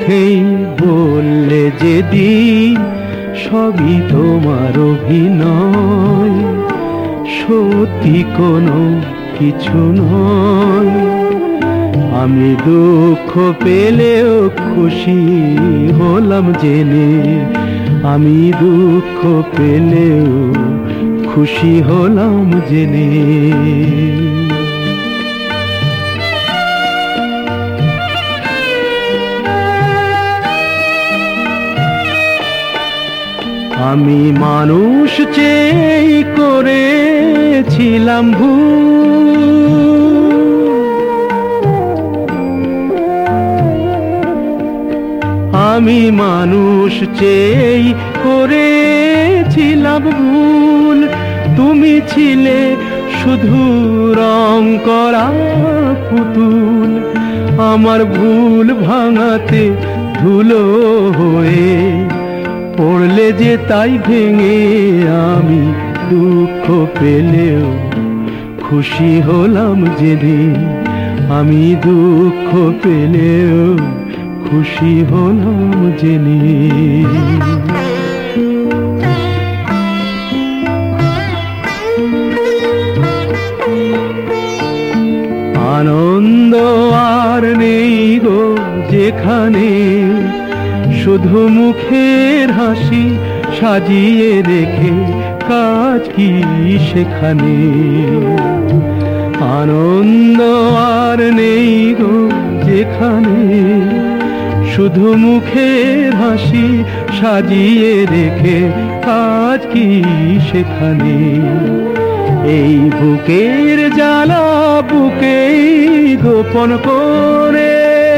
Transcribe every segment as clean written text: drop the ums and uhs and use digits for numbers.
মুখেই বললে যেদিন সবই তোমার অভিনয়, সত্যি কোনো কিছু নয়। আমি দুঃখ পেলেও খুশি হলাম জেনে, আমি দুঃখ পেলেও খুশি হলাম জেনে। আমি মানুষ চেয়ে করেছিলাম ভুল, আমি মানুষ চেয়ে করেছিলাম ভুল। তুমি ছিলে শুধু রং করা পুতুল, আমার ভুল ভাঙাতে ধুলো হয়ে পড়লে যে তাই ভেঙে। আমি দুঃখ পেলেও খুশি হলাম যেদিন, আমি দুঃখ পেলেও খুশি হলাম জেনে। আনন্দ আর নেই গো যেখানে, শুধু মুখের হাসি সাজিয়ে রেখে কাজ কি সেখানে। আনন্দ আর নেই গো যেখানে, শুধু মুখের হাসি সাজিয়ে রেখে কাজ কি সেখানে। এই বুকের জ্বালা বুকেই গোপন করে,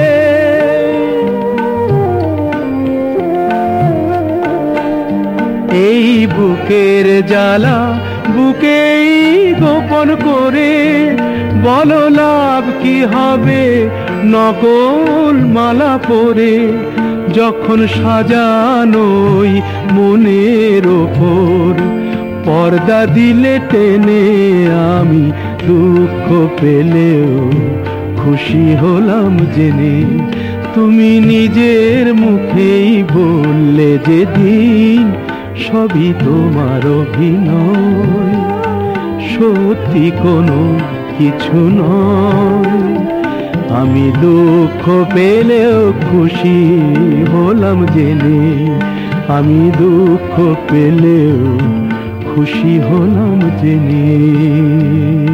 এই বুকের জ্বালা বুকেই গোপন করে। বলো লাভ কি হবে নকল মালা পরে, যখন সাজানোই মনের ওপর পর্দা দিলে টেনে। আমি দুঃখ পেলেও খুশি হলাম জেনে, তুমি নিজের মুখেই বললে যেদিন সবই তোমার অভিনয়, সত্যি কোনো কিছু নয়। আমি দুঃখ পেলেও খুশি হলাম জেনে, আমি দুঃখ পেলেও খুশি হলাম জেনে।